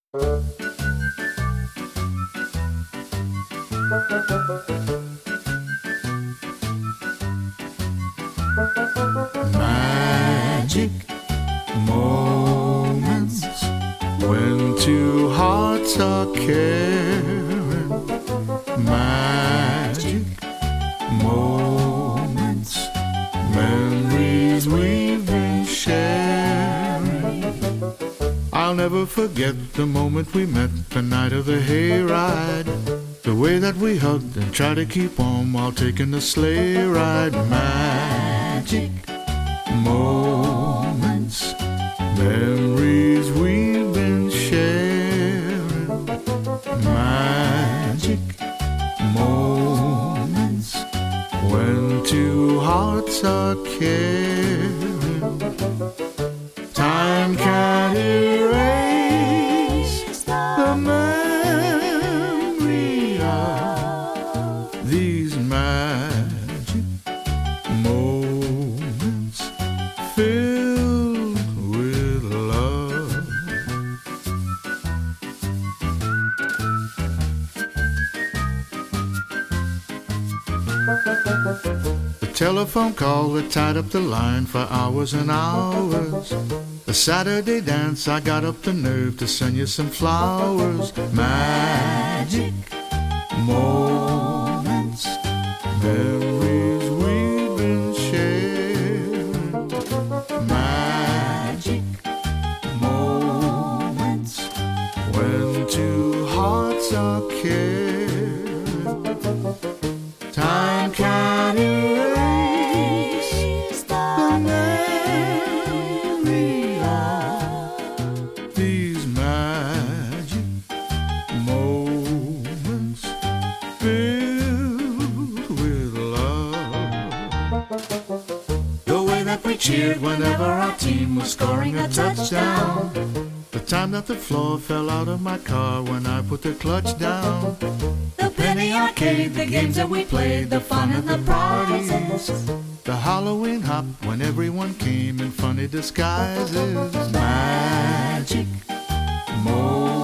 Magic moments when two hearts are caring. Magic moments, memories we've been sharing. I'll never forget the moment we met, the night of the hayride. The way that we hugged and tried to keep warm while taking the sleigh ride. Magic moments, memories we've been sharing. Magic moments when two hearts are caring. Time can't erase the memory of these magic moments filled with love. The telephone call that tied up the line for hours and hours. The Saturday dance, I got up the nerve to send you some flowers. Magic moments, memories we've been sharing. Magic moments when two hearts are caring. Time can't erase the memory of these magic moments filled with love. The way that we cheered whenever our team was scoring a touchdown. The time that the floor fell out of my car when I put the clutch down. The penny arcade, the games that we played, the fun and the parties. The Halloween hop when everyone came in funny disguises. Magic moments.